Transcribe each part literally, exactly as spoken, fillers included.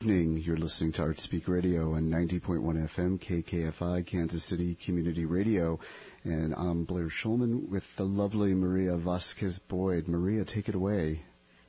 evening. You're listening to Art Speak Radio on ninety point one F M, K K F I, Kansas City Community Radio. And I'm Blair Schulman with the lovely Maria Vasquez-Boyd. Maria, take it away.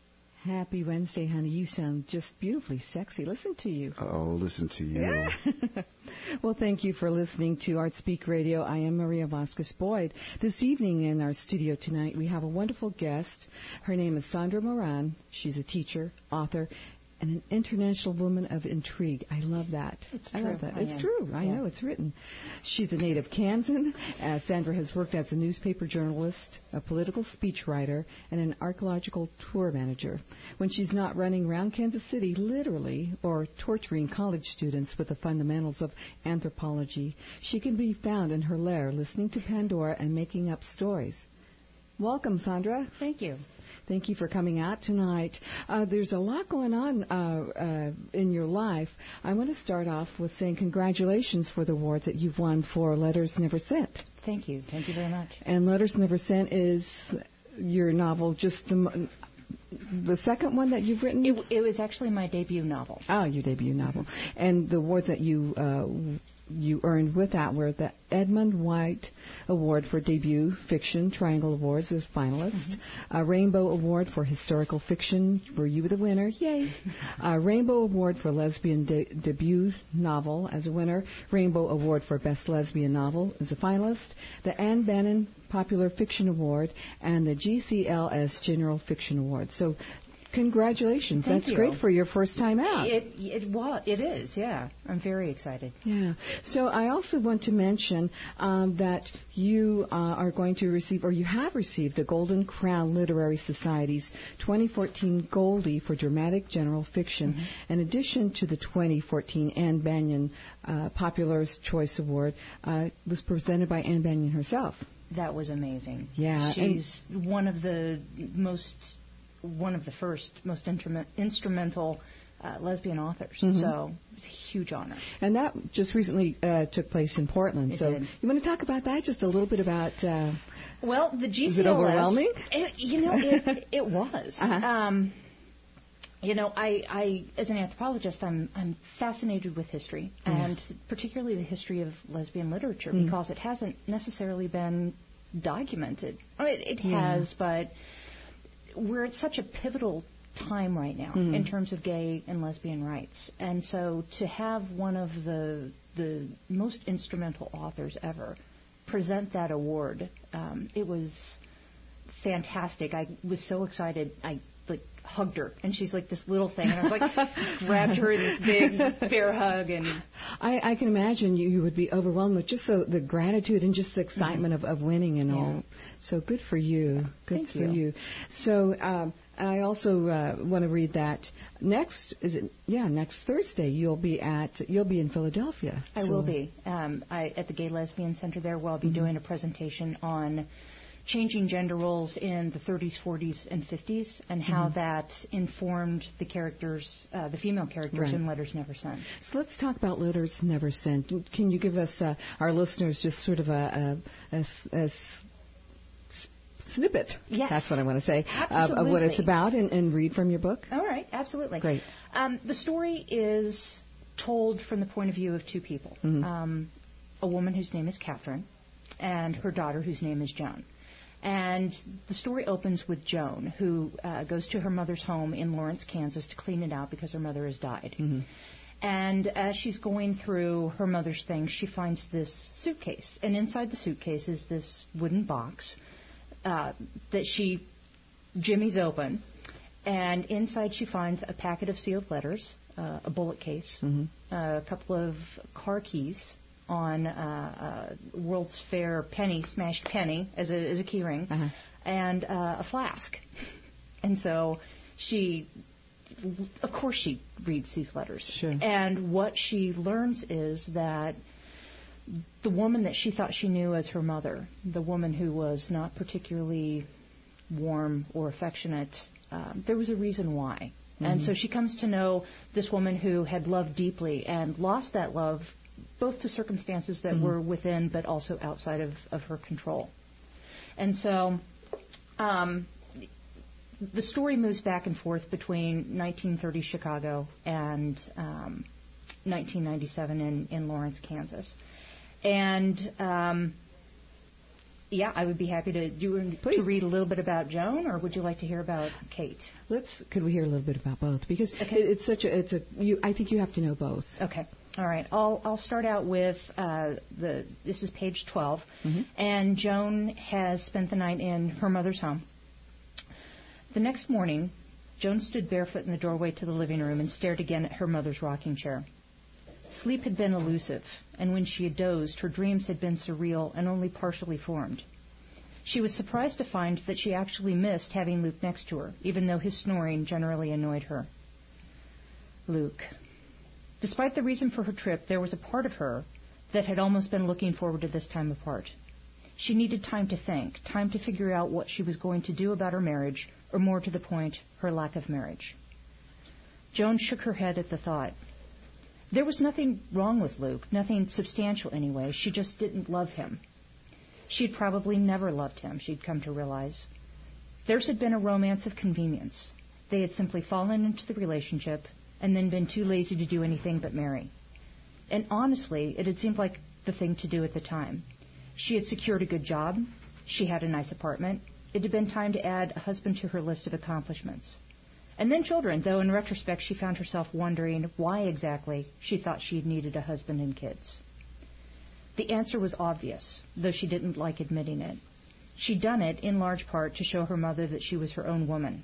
Happy Wednesday, honey. You sound just beautifully sexy. Listen to you. Oh, listen to you. Yeah. Well, thank you for listening to Art Speak Radio. I am Maria Vasquez-Boyd. This evening in our studio tonight, we have a wonderful guest. Her name is Sandra Moran. She's a teacher, author, and an international woman of intrigue. I love that. It's I true. love that. I it's am. true. I yeah. know. It's written. She's a native Kansan. Uh, Sandra has worked as a newspaper journalist, a political speechwriter, and an archaeological tour manager. When she's not running around Kansas City, literally, or torturing college students with the fundamentals of anthropology, she can be found in her lair listening to Pandora and making up stories. Welcome, Sandra. Thank you. Thank you for coming out tonight. Uh, there's a lot going on uh, uh, in your life. I want to start off with saying congratulations for the awards that you've won for Letters Never Sent. Thank you. Thank you very much. And Letters Never Sent is your novel, just the, the second one that you've written? It, it was actually my debut novel. Oh, your debut novel. And the awards that you uh, you earned with that were the Edmund White Award for Debut Fiction, Triangle Awards as finalist, mm-hmm. a Rainbow Award for Historical Fiction, where you were the winner, yay, a Rainbow Award for Lesbian de- Debut Novel as a winner, Rainbow Award for Best Lesbian Novel as a finalist, the Anne Bannon Popular Fiction Award, and the G C L S General Fiction Award. So congratulations. Thank That's you. Great for your first time out. It it was it is, yeah. I'm very excited. Yeah. So I also want to mention um, that you uh, are going to receive, or you have received, the Golden Crown Literary Society's twenty fourteen Goldie for Dramatic General Fiction, mm-hmm. in addition to the twenty fourteen Anne Bannon uh, Popular Choice Award, uh, was presented by Anne Bannon herself. That was amazing. Yeah. She's one of the most one of the first, most instrument, instrumental uh, lesbian authors. Mm-hmm. So it's a huge honor. And that just recently uh, took place in Portland. It so did. You want to talk about that? Just a little bit about. Uh, well, the G C L S. Is it overwhelming? It, you know, it, it was. Uh-huh. Um, you know, I, I, as an anthropologist, I'm, I'm fascinated with history, mm. and particularly the history of lesbian literature, mm. because it hasn't necessarily been documented. I mean, it, it yeah. has, but we're at such a pivotal time right now mm. in terms of gay and lesbian rights. And so to have one of the the most instrumental authors ever present that award, um, it was fantastic. I was so excited. I like hugged her, and she's like this little thing, and I was like grabbed her in this big bear hug. And I, I can imagine you, you would be overwhelmed with just the, the gratitude and just the excitement mm-hmm. of, of winning and yeah. all. So good for you. Good Thank for you. you. So um, I also uh, want to read that next is it yeah next Thursday you'll be at you'll be in Philadelphia. I so. will be um, I, at the Gay Lesbian Center there, where I'll be mm-hmm. doing a presentation on changing gender roles in the thirties, forties, and fifties, and how mm-hmm. that informed the characters, uh, the female characters right. in Letters Never Sent. So let's talk about Letters Never Sent. Can you give us, uh, our listeners, just sort of a, a, a, a snippet, yes. that's what I want to say, of, of what it's about, and, and read from your book? All right, absolutely. Great. Um, the story is told from the point of view of two people, mm-hmm. um, a woman whose name is Catherine and her daughter whose name is Joan. And the story opens with Joan, who uh, goes to her mother's home in Lawrence, Kansas, to clean it out because her mother has died. Mm-hmm. And as she's going through her mother's things, she finds this suitcase. And inside the suitcase is this wooden box uh, that she jimmies open. And inside she finds a packet of sealed letters, uh, a bullet case, mm-hmm. a couple of car keys, on uh, uh, World's Fair penny, smashed penny as a, as a key ring, uh-huh. and uh, a flask. And so she, of course she reads these letters. Sure. And what she learns is that the woman that she thought she knew as her mother, the woman who was not particularly warm or affectionate, um, there was a reason why. Mm-hmm. And so she comes to know this woman who had loved deeply and lost that love both to circumstances that mm-hmm. were within but also outside of, of her control. And so um, the story moves back and forth between nineteen thirty Chicago and um, nineteen ninety-seven in, in Lawrence, Kansas. And um, yeah, I would be happy to do to read a little bit about Joan, or would you like to hear about Kate? Let's. Could we hear a little bit about both? Because okay. it, it's such a. It's a. You, I think you have to know both. Okay. All right. I'll I'll start out with uh, the. This is page twelve, mm-hmm. and Joan has spent the night in her mother's home. The next morning, Joan stood barefoot in the doorway to the living room and stared again at her mother's rocking chair. Sleep had been elusive, and when she had dozed, her dreams had been surreal and only partially formed. She was surprised to find that she actually missed having Luke next to her, even though his snoring generally annoyed her. Luke. Despite the reason for her trip, there was a part of her that had almost been looking forward to this time apart. She needed time to think, time to figure out what she was going to do about her marriage, or more to the point, her lack of marriage. Joan shook her head at the thought. There was nothing wrong with Luke, nothing substantial anyway. She just didn't love him. She'd probably never loved him, she'd come to realize. Theirs had been a romance of convenience. They had simply fallen into the relationship and then been too lazy to do anything but marry. And honestly, it had seemed like the thing to do at the time. She had secured a good job. She had a nice apartment. It had been time to add a husband to her list of accomplishments. And then children, though in retrospect she found herself wondering why exactly she thought she had needed a husband and kids. The answer was obvious, though she didn't like admitting it. She'd done it in large part to show her mother that she was her own woman.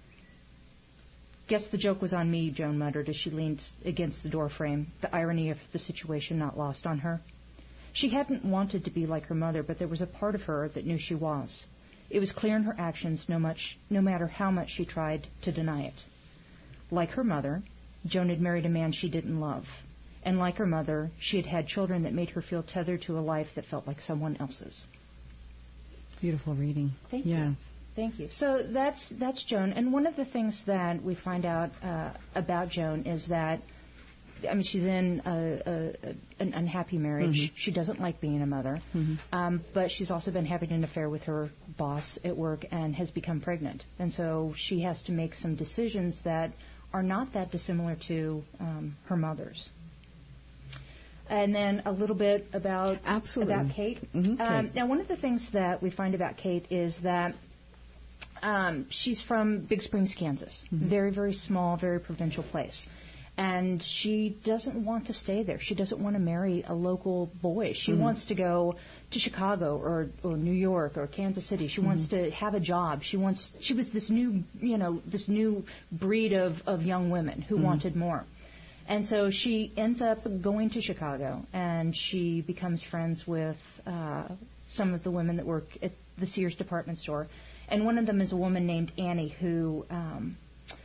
Guess the joke was on me, Joan muttered as she leaned against the doorframe, the irony of the situation not lost on her. She hadn't wanted to be like her mother, but there was a part of her that knew she was. It was clear in her actions, no, much, no matter how much she tried to deny it. Like her mother, Joan had married a man she didn't love. And like her mother, she had had children that made her feel tethered to a life that felt like someone else's. Beautiful reading. Thank yes. you. Thank you. So that's that's Joan. And one of the things that we find out uh, about Joan is that, I mean, she's in a, a, a, an unhappy marriage. Mm-hmm. She doesn't like being a mother. Mm-hmm. Um, but she's also been having an affair with her boss at work and has become pregnant. And so she has to make some decisions that are not that dissimilar to um, her mother's. And then a little bit about, Absolutely. about Kate. Mm-hmm. Um, Kate. Now, one of the things that we find about Kate is that um, she's from Big Springs, Kansas. Mm-hmm. Very, very small, very provincial place. And she doesn't want to stay there. She doesn't want to marry a local boy. She mm-hmm. wants to go to Chicago or, or New York or Kansas City. She mm-hmm. wants to have a job. She wants. She was this new, you know, this new breed of, of young women who mm-hmm. wanted more. And so she ends up going to Chicago, and she becomes friends with uh, some of the women that work at the Sears department store. And one of them is a woman named Annie who... Um,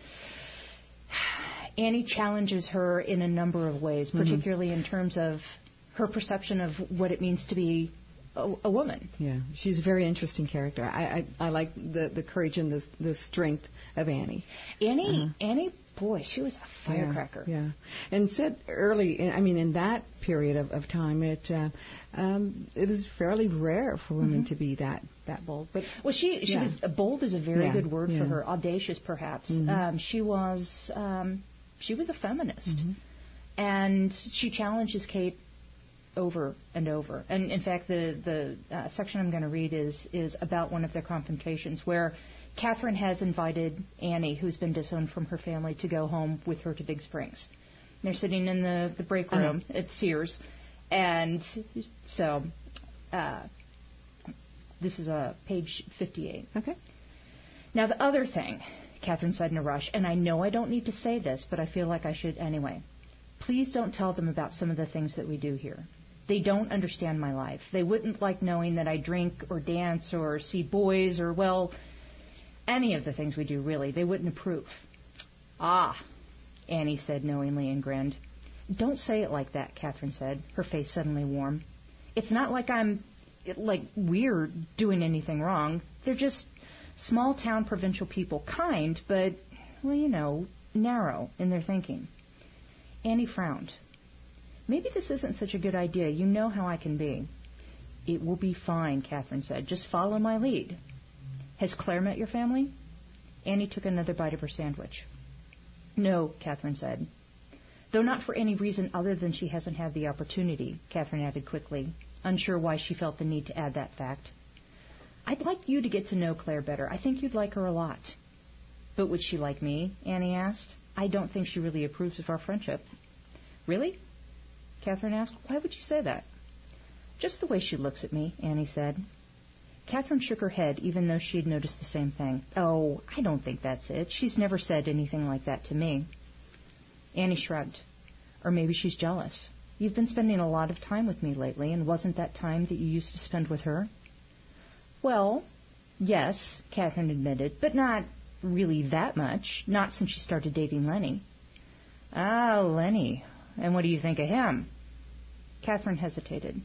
Annie challenges her in a number of ways, particularly mm-hmm. in terms of her perception of what it means to be a, a woman. Yeah, she's a very interesting character. I I, I like the, the courage and the the strength of Annie. Annie, uh-huh. Annie, boy, she was a firecracker. Yeah, yeah. And said early, in, I mean, in that period of, of time, it uh, um, it was fairly rare for women mm-hmm. to be that, that bold. But well, she she yeah. was bold is a very yeah. good word yeah. for her. Audacious, perhaps. Mm-hmm. Um, she was. Um, She was a feminist, mm-hmm. and she challenges Kate over and over. And in fact, the the uh, section I'm going to read is is about one of their confrontations, where Catherine has invited Annie, who's been disowned from her family, to go home with her to Big Springs. And they're sitting in the, the break room uh-huh. at Sears, and so uh, this is uh, page fifty-eight. Okay. Now the other thing, Catherine said in a rush, and I know I don't need to say this, but I feel like I should anyway. Please don't tell them about some of the things that we do here. They don't understand my life. They wouldn't like knowing that I drink or dance or see boys or, well, any of the things we do, really. They wouldn't approve. Ah, Annie said knowingly and grinned. Don't say it like that, Catherine said, her face suddenly warm. It's not like I'm, like, we're doing anything wrong. They're just small-town provincial people, kind, but, well, you know, narrow in their thinking. Annie frowned. Maybe this isn't such a good idea. You know how I can be. It will be fine, Catherine said. Just follow my lead. Has Claire met your family? Annie took another bite of her sandwich. No, Catherine said. Though not for any reason other than she hasn't had the opportunity, Catherine added quickly, unsure why she felt the need to add that fact. I'd like you to get to know Claire better. I think you'd like her a lot. But would she like me? Annie asked. I don't think she really approves of our friendship. Really? Catherine asked. Why would you say that? Just the way she looks at me, Annie said. Catherine shook her head, even though she had noticed the same thing. Oh, I don't think that's it. She's never said anything like that to me. Annie shrugged. Or maybe she's jealous. You've been spending a lot of time with me lately, and wasn't that time that you used to spend with her? Well, yes, Catherine admitted, but not really that much, not since she started dating Lenny. Ah, Lenny. And what do you think of him? Catherine hesitated.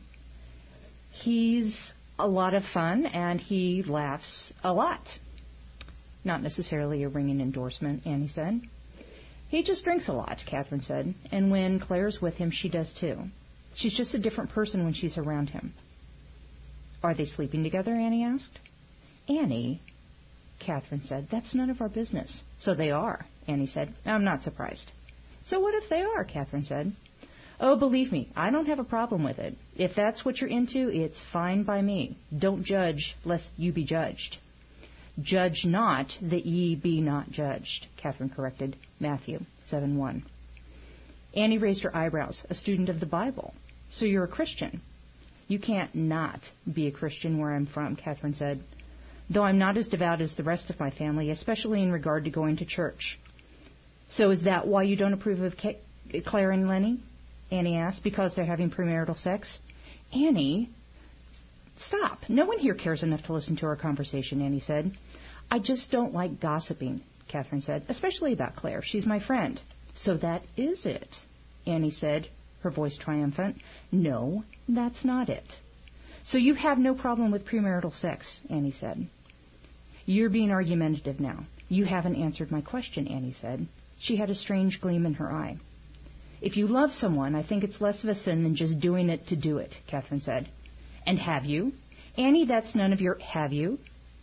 He's a lot of fun, and he laughs a lot. Not necessarily a ringing endorsement, Annie said. He just drinks a lot, Catherine said, and when Claire's with him, she does too. She's just a different person when she's around him. Are they sleeping together, Annie asked. Annie, Catherine said, that's none of our business. So they are, Annie said. I'm not surprised. So what if they are, Catherine said. Oh, believe me, I don't have a problem with it. If that's what you're into, it's fine by me. Don't judge, lest you be judged. Judge not, that ye be not judged, Catherine corrected. Matthew seven one. Annie raised her eyebrows, a student of the Bible. So you're a Christian. You can't not be a Christian where I'm from, Catherine said. Though I'm not as devout as the rest of my family, especially in regard to going to church. So is that why you don't approve of K- Claire and Lenny? Annie asked. Because they're having premarital sex? Annie, stop. No one here cares enough to listen to our conversation, Annie said. I just don't like gossiping, Catherine said, especially about Claire. She's my friend. So that is it, Annie said, her voice triumphant. No, that's not it. So you have no problem with premarital sex, Annie said. You're being argumentative now. You haven't answered my question, Annie said. She had a strange gleam in her eye. If you love someone, I think it's less of a sin than just doing it to do it, Catherine said. And have you? Annie, that's none of your... Have you?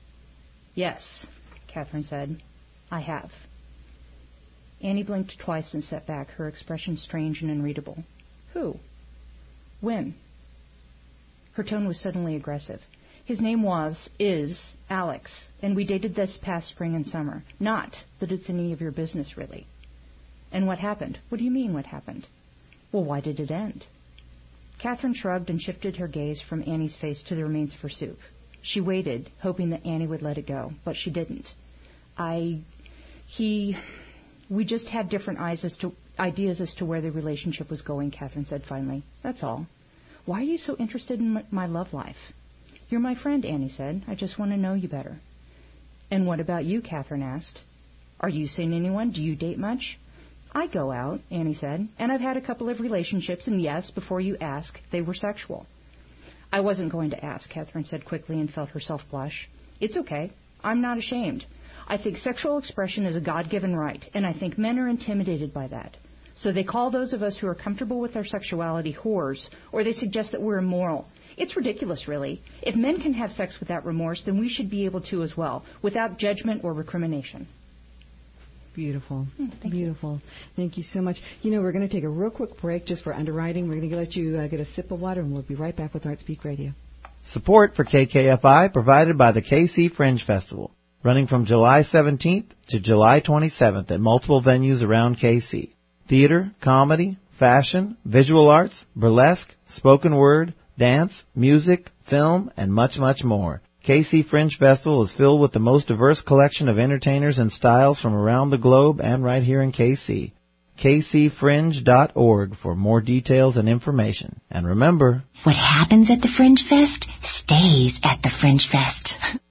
Yes, Catherine said. I have. Annie blinked twice and sat back, her expression strange and unreadable. Who? When? Her tone was suddenly aggressive. His name was, is, Alex, and we dated this past spring and summer. Not that it's any of your business, really. And what happened? What do you mean, what happened? Well, why did it end? Catherine shrugged and shifted her gaze from Annie's face to the remains of her soup. She waited, hoping that Annie would let it go, but she didn't. I... He... We just had different eyes as to, ideas as to where the relationship was going, Catherine said finally. That's all. Why are you so interested in m- my love life? You're my friend, Annie said. I just want to know you better. And what about you, Catherine asked. Are you seeing anyone? Do you date much? I go out, Annie said, and I've had a couple of relationships, and yes, before you ask, they were sexual. I wasn't going to ask, Catherine said quickly and felt herself blush. It's okay. I'm not ashamed. I think sexual expression is a God-given right, and I think men are intimidated by that. So they call those of us who are comfortable with our sexuality whores, or they suggest that we're immoral. It's ridiculous, really. If men can have sex without remorse, then we should be able to as well, without judgment or recrimination. Beautiful. Oh, thank Beautiful. You. Thank you so much. You know, we're going to take a real quick break just for underwriting. We're going to let you uh, get a sip of water, and we'll be right back with Art Speak Radio. Support for K K F I provided by the K C Fringe Festival, running from July seventeenth to July twenty-seventh at multiple venues around K C. Theater, comedy, fashion, visual arts, burlesque, spoken word, dance, music, film, and much, much more. K C Fringe Festival is filled with the most diverse collection of entertainers and styles from around the globe and right here in K C. K C fringe dot org for more details and information. And remember, what happens at the Fringe Fest stays at the Fringe Fest.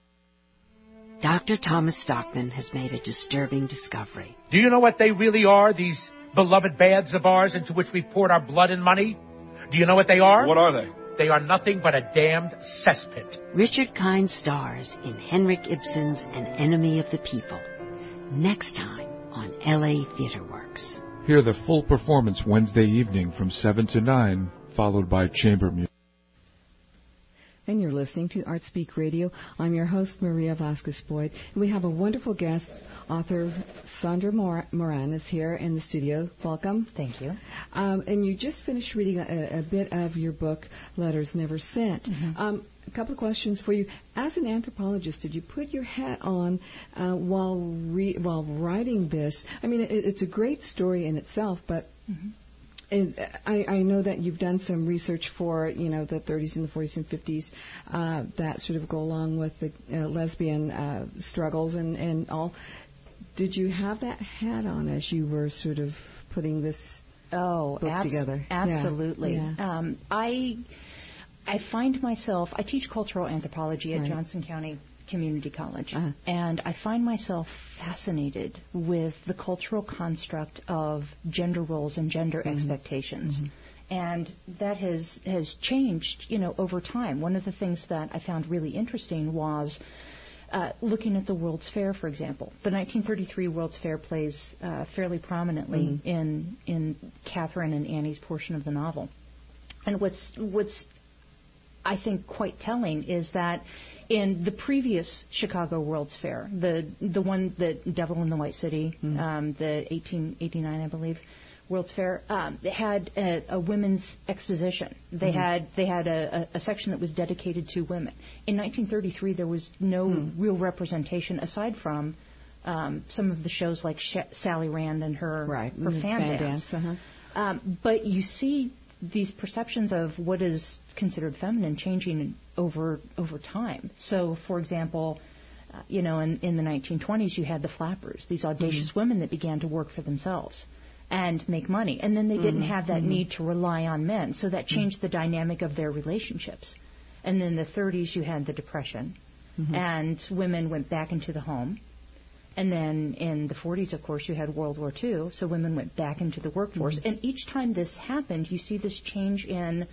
Doctor Thomas Stockman has made a disturbing discovery. Do you know what they really are, these beloved baths of ours into which we've poured our blood and money? Do you know what they are? What are they? They are nothing but a damned cesspit. Richard Kind stars in Henrik Ibsen's An Enemy of the People. Next time on L A Theatre Works. Hear the full performance Wednesday evening from seven to nine, followed by chamber music. And you're listening listening to Art Speak Radio. I'm your host, Maria Vasquez Boyd. And we have a wonderful guest, author Sandra Mor- Moran is here in the studio. Welcome. Thank you. Um, and you just finished reading a, a bit of your book, Letters Never Sent. Mm-hmm. Um, a couple of questions for you. As an anthropologist, did you put your hat on uh, while re- while writing this? I mean, it, it's a great story in itself, but... Mm-hmm. And I, I know that you've done some research for, you know, the thirties and the forties and fifties uh, that sort of go along with the uh, lesbian uh, struggles and, and all. Did you have that hat on as you were sort of putting this oh, book abs- together? Absolutely. Yeah. Yeah. Um, I I find myself, I teach cultural anthropology at right. Johnson County Community College, uh-huh. and I find myself fascinated with the cultural construct of gender roles and gender mm-hmm. expectations. Mm-hmm. And that has, has changed, you know, over time. One of the things that I found really interesting was uh, looking at the World's Fair, for example. The nineteen thirty-three World's Fair plays uh, fairly prominently mm-hmm. in in Catherine and Annie's portion of the novel. And what's what's I think quite telling is that in the previous Chicago World's Fair, the the one, the Devil in the White City, mm-hmm. um, the eighteen eighty-nine, I believe, World's Fair, um, it had a, a women's exposition. They mm-hmm. had they had a, a, a section that was dedicated to women. In nineteen thirty-three, there was no mm-hmm. real representation aside from um, some of the shows like Sh- Sally Rand and her right. her mm-hmm. fan, fan dance. dance. Uh-huh. Um, but you see these perceptions of what is considered feminine changing over over time. So, for example, uh, you know, in, in the nineteen twenties, you had the flappers, these audacious mm-hmm. women that began to work for themselves and make money. And then they mm-hmm. didn't have that mm-hmm. need to rely on men. So that changed mm-hmm. the dynamic of their relationships. And then in the thirties, you had the Depression, mm-hmm. and women went back into the home. And then in the forties, of course, you had World War Two, so women went back into the workforce. Mm-hmm. And each time this happened, you see this change in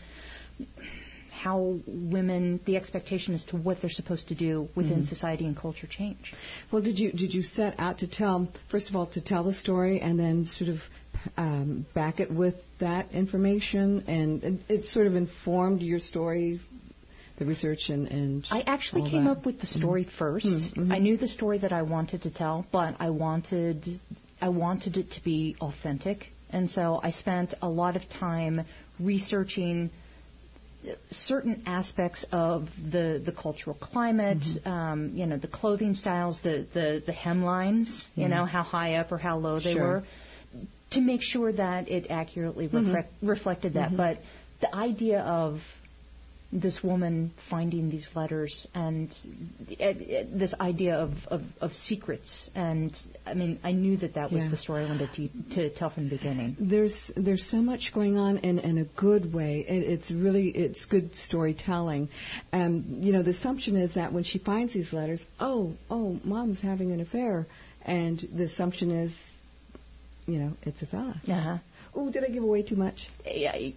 how women, the expectation as to what they're supposed to do within mm-hmm. society and culture change. Well, did you did you set out to tell, first of all, to tell the story and then sort of um, back it with that information, and it, it sort of informed your story? The research and, and I actually came that. up with the story mm-hmm. first. Mm-hmm. I knew the story that I wanted to tell, but I wanted I wanted it to be authentic, and so I spent a lot of time researching certain aspects of the, the cultural climate, mm-hmm. um, you know, the clothing styles, the, the, the hemlines, mm-hmm. you know, how high up or how low they sure. were, to make sure that it accurately mm-hmm. reflect, reflected that. Mm-hmm. But the idea of this woman finding these letters and uh, uh, this idea of, of, of secrets, and I mean, I knew that that was yeah. the story I wanted to, to tell from the beginning. There's there's so much going on in, in a good way. It, it's really it's good storytelling. Um, you know, the assumption is that when she finds these letters, oh oh, mom's having an affair, and the assumption is, you know, it's a fella. Uh huh. Oh, did I give away too much? Yeah, Aye,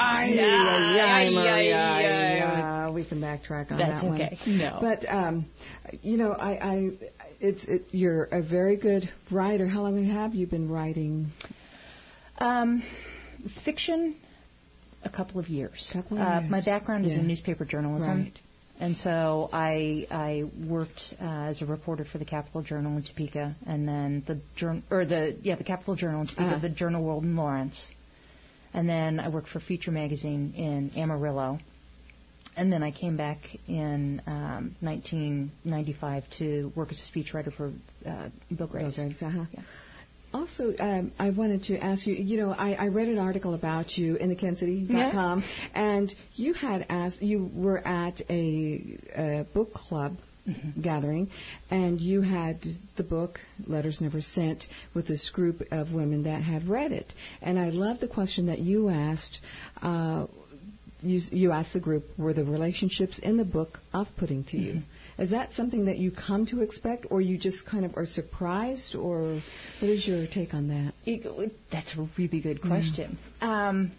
aye, Maria. We can backtrack on That's that one. okay. No. But, um, you know, I, I it's it, you're a very good writer. How long have you been writing? Um, fiction, a couple of years. Couple of uh, years. My background is yeah. in newspaper journalism. Right. And so I I worked uh, as a reporter for the Capital Journal in Topeka, and then the journal or the yeah the Capital Journal in Topeka, uh-huh. the Journal World in Lawrence, and then I worked for Feature Magazine in Amarillo, and then I came back in um, nineteen ninety-five to work as a speechwriter for uh, Bill Graves. Bill Graves, uh-huh. Yeah. Also, um, I wanted to ask you, you know, I, I read an article about you in the kansas city dot com, yeah. and you had asked, you were at a, a book club mm-hmm. gathering, and you had the book, Letters Never Sent, with this group of women that had read it. And I love the question that you asked. Uh, you, you asked the group, were the relationships in the book off-putting to you? Mm-hmm. Is that something that you come to expect, or you just kind of are surprised, or what is your take on that? It, that's a really good question. Yeah. Um,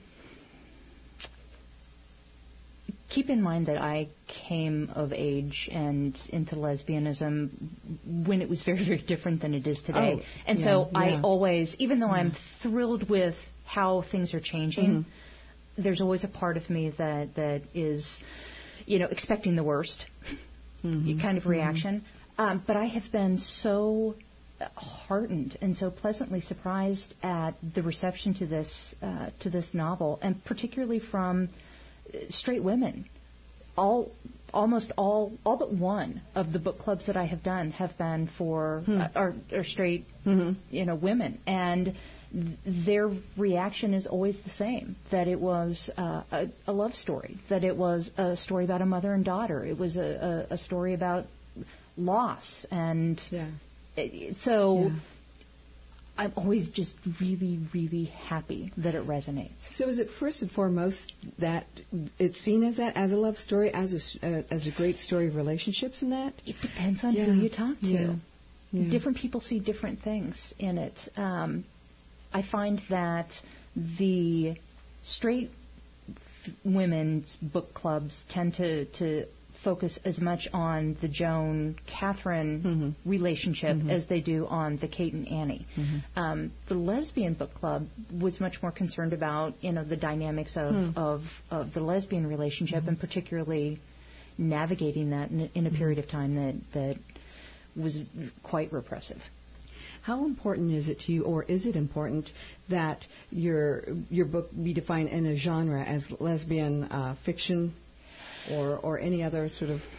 keep in mind that I came of age and into lesbianism when it was very, very different than it is today. Oh, and yeah, so yeah. I always, even though yeah. I'm thrilled with how things are changing, mm-hmm. there's always a part of me that, that is you know, expecting the worst mm-hmm. kind of reaction. Mm-hmm. Um, but I have been so heartened and so pleasantly surprised at the reception to this uh, to this novel, and particularly from straight women. All, almost all, all but one of the book clubs that I have done have been for hmm. uh, are, are straight, mm-hmm. you know, women, and th- their reaction is always the same: that it was uh, a, a love story, that it was a story about a mother and daughter, it was a, a, a story about loss, and yeah. it, so. Yeah. I'm always just really, really happy that it resonates. So is it first and foremost that it's seen as that, as a love story, as a, uh, as a great story of relationships in that? It depends on yeah. who you talk to. Yeah. Yeah. Different people see different things in it. Um, I find that the straight f- women's book clubs tend to, to focus as much on the Joan-Catherine mm-hmm. relationship mm-hmm. as they do on the Kate and Annie. Mm-hmm. Um, the lesbian book club was much more concerned about, you know, the dynamics of, mm. of, of the lesbian relationship mm-hmm. and particularly navigating that in, in a period of time that, that was quite repressive. How important is it to you, or is it important that your your book be defined in a genre as lesbian uh, fiction? Or, or any other sort of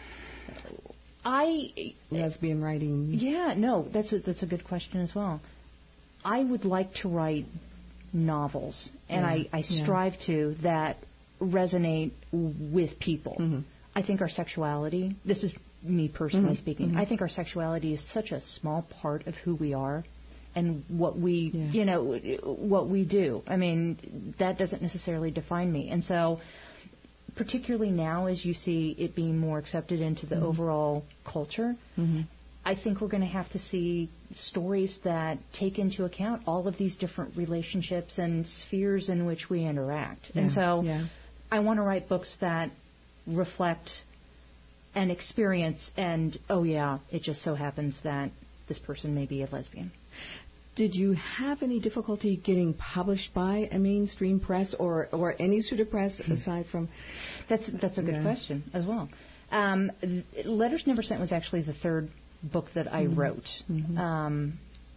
I lesbian writing? Yeah, no, that's a, that's a good question as well. I would like to write novels, and yeah, I, I strive yeah. to, that resonate with people. Mm-hmm. I think our sexuality, this is me personally mm-hmm. speaking, mm-hmm. I think our sexuality is such a small part of who we are and what we, yeah. you know, what we do. I mean, that doesn't necessarily define me. And so particularly now, as you see it being more accepted into the mm-hmm. overall culture, mm-hmm. I think we're going to have to see stories that take into account all of these different relationships and spheres in which we interact. Yeah. And so yeah. I want to write books that reflect an experience, and, oh yeah, it just so happens that this person may be a lesbian. Did you have any difficulty getting published by a mainstream press or, or any sort of press aside from... That's that's a good yeah. question as well. Um, Letters Never Sent was actually the third book that I mm-hmm. wrote. Mm-hmm. Um,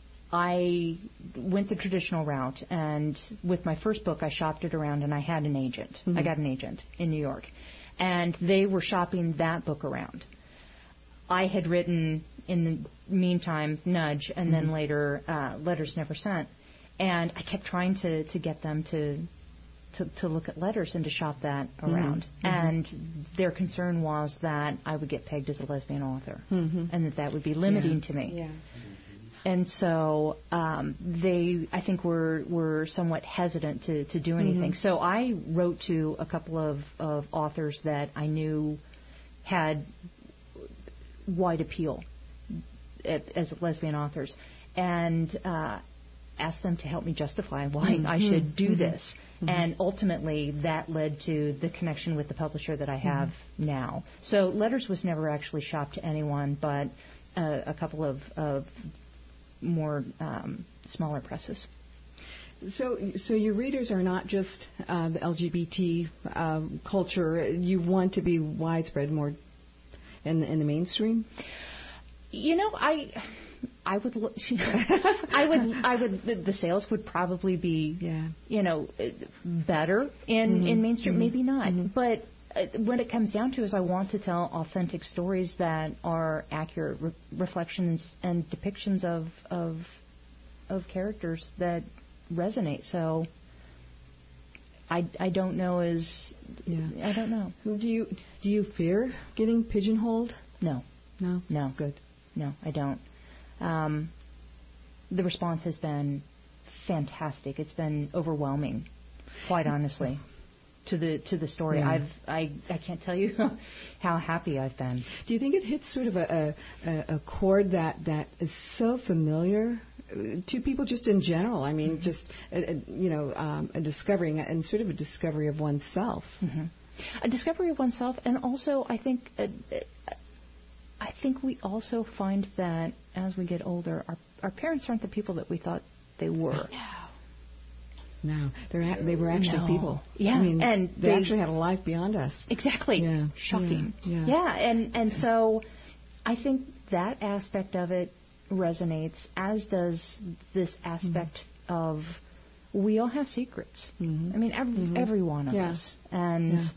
I went the traditional route, and with my first book, I shopped it around, and I had an agent. Mm-hmm. I got an agent in New York, and they were shopping that book around. I had written, in the meantime, Nudge, and mm-hmm. then later uh, Letters Never Sent. And I kept trying to, to get them to, to to look at Letters and to shop that around. Mm-hmm. And their concern was that I would get pegged as a lesbian author, mm-hmm. and that that would be limiting yeah. to me. Yeah. And so um, they, I think, were were somewhat hesitant to, to do anything. Mm-hmm. So I wrote to a couple of, of authors that I knew had wide appeal as lesbian authors, and uh, asked them to help me justify why mm-hmm. I should do mm-hmm. this. Mm-hmm. And ultimately, that led to the connection with the publisher that I have mm-hmm. now. So Letters was never actually shopped to anyone, but uh, a couple of, of more um, smaller presses. So, so your readers are not just uh, the L G B T um, culture. You want to be widespread, more in the, in the mainstream? You know, I, I would, I would, I would. The sales would probably be, yeah. you know, better in, mm-hmm. in mainstream. Mm-hmm. Maybe not, mm-hmm. but uh, when it comes down to it, is I want to tell authentic stories that are accurate re- reflections and depictions of of of characters that resonate. So. I, I don't know as yeah. I don't know. Do you do you fear getting pigeonholed? No, no, no. Good. No, I don't. Um, the response has been fantastic. It's been overwhelming, quite honestly, to the to the story. Yeah. I've I, I can't tell you how happy I've been. Do you think it hits sort of a a, a chord that, that is so familiar to people just in general? I mean, mm-hmm. just a, a, you know, um, a discovering and sort of a discovery of oneself. Mm-hmm. A discovery of oneself, and also I think uh, I think we also find that as we get older, our our parents aren't the people that we thought they were. No. No, they're a- they were actually no. people. Yeah, I mean, and they, they actually had a life beyond us. Exactly. Yeah. Shocking. Yeah. Yeah. yeah, and and so I think that aspect of it resonates, as does this aspect mm-hmm. of we all have secrets. Mm-hmm. I mean, every, mm-hmm. every one of yeah. us, and yeah.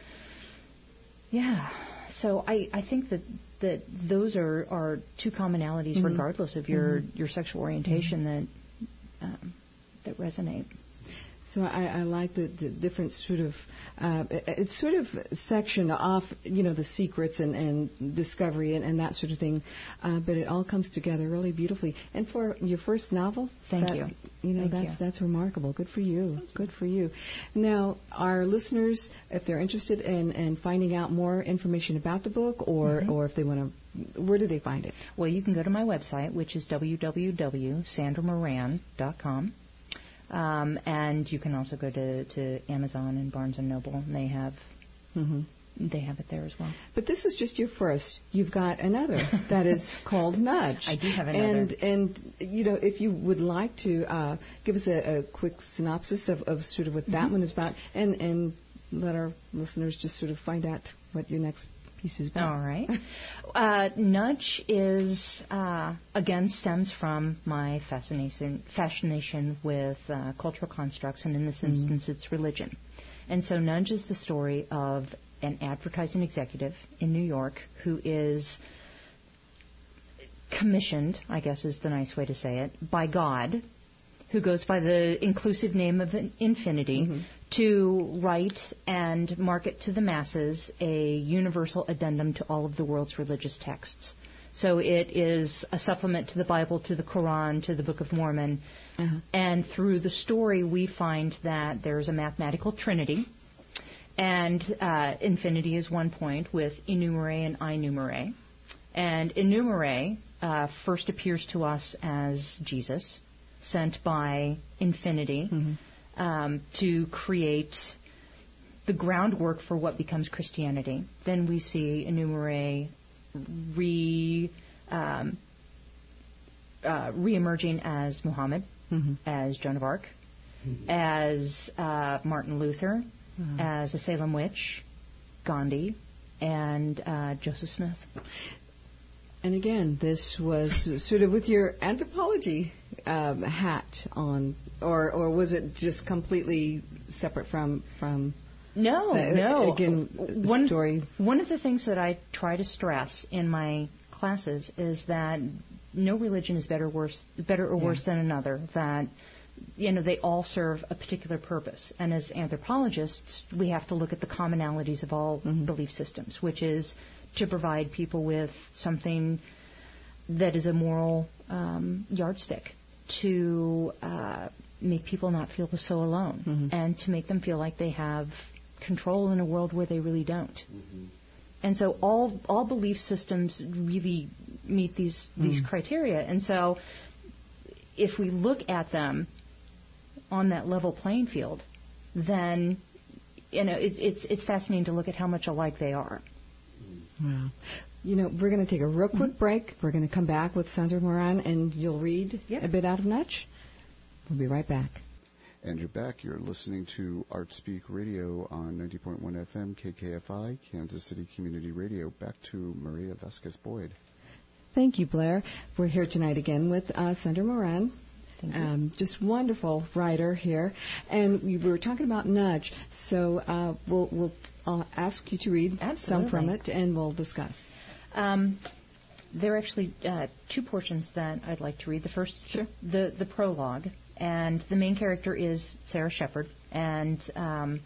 yeah. So I, I think that that those are, are two commonalities, mm-hmm. regardless of your, mm-hmm. your sexual orientation, mm-hmm. that um, that resonate. So I, I like the, the different sort of, uh, it's sort of sectioned off, you know, the secrets and, and discovery and, and that sort of thing, uh, but it all comes together really beautifully. And for your first novel, thank that, you. You know, thank that's you. that's remarkable. Good for you. Good for you. Now, our listeners, if they're interested in, in finding out more information about the book, or mm-hmm. or if they want to, where do they find it? Well, you can go to my website, which is w w w dot sandra moran dot com. Um, and you can also go to, to Amazon and Barnes and Noble, and they have mm-hmm. they have it there as well. But this is just your first. You've got another that is called Nudge. I do have another. And and you know, if you would like to uh, give us a, a quick synopsis of, of sort of what mm-hmm. that one is about, and and let our listeners just sort of find out what your next piece is about. All right. Uh, Nudge is, uh, again, stems from my fascination, fascination with uh, cultural constructs, and in this mm-hmm. instance, it's religion. And so Nudge is the story of an advertising executive in New York who is commissioned, I guess is the nice way to say it, by God, who goes by the inclusive name of Infinity, mm-hmm. to write and market to the masses a universal addendum to all of the world's religious texts. So it is a supplement to the Bible, to the Quran, to the Book of Mormon. Uh-huh. And through the story, we find that there's a mathematical trinity. And uh, Infinity is one point with Enumere and Inumere. And Enumere uh, first appears to us as Jesus, sent by Infinity mm-hmm. um, to create the groundwork for what becomes Christianity. Then we see Enumere re um, uh, re-emerging as Muhammad, mm-hmm. as Joan of Arc, mm-hmm. as uh, Martin Luther, mm-hmm. as a Salem witch, Gandhi, and uh, Joseph Smith. And again, this was sort of with your anthropology um, hat on, or or was it just completely separate from from? No, the, no. Again, one story. One of the things that I try to stress in my classes is that no religion is better, worse, better or yeah. worse than another. That you know they all serve a particular purpose, and as anthropologists, we have to look at the commonalities of all mm-hmm. belief systems, which is to provide people with something that is a moral um, yardstick, to uh, make people not feel so alone, mm-hmm. and to make them feel like they have control in a world where they really don't. Mm-hmm. And so all all belief systems really meet these these mm-hmm. criteria. And so if we look at them on that level playing field, then you know it, it's it's fascinating to look at how much alike they are. Wow. You know, we're going to take a real quick mm-hmm. break. We're going to come back with Sandra Moran, and you'll read yep. a bit out of Nudge. We'll be right back. And you're back. You're listening to Art Speak Radio on ninety point one F M, K K F I, Kansas City Community Radio. Back to Maria Vasquez-Boyd. Thank you, Blair. We're here tonight again with uh, Sandra Moran. Um, just wonderful writer here. And we were talking about Nudge, so uh, we'll, we'll I'll ask you to read Absolutely. some from it, and we'll discuss. Um, there are actually uh, two portions that I'd like to read. The first is sure. the, the prologue, and the main character is Sarah Shepard. And um,